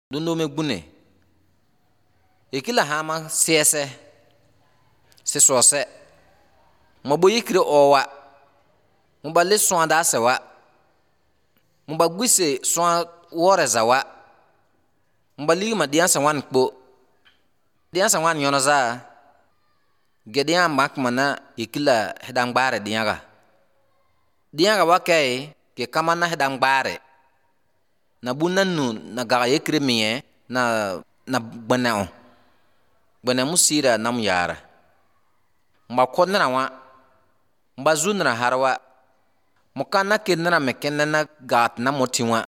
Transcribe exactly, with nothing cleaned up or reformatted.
Dundo me gbune. Ikila hama siese. Se sose. Mabo yikri owa. Mba le soin da sewa. Mba gwise soin wore zawa. Mba ligi ma diyan sa wan kpo. Diyan sa wan yono za. Gediyan mak mana ikila hedang bare diyan ga. Diyan ga wakai ke kamana hedang bare. Na bunan nu na gaga yikri miye na na banao. Bana musira nam yara. Mba kodna wa. Mba zunra harwa. Mukana kidna mekena na gat na motiwa.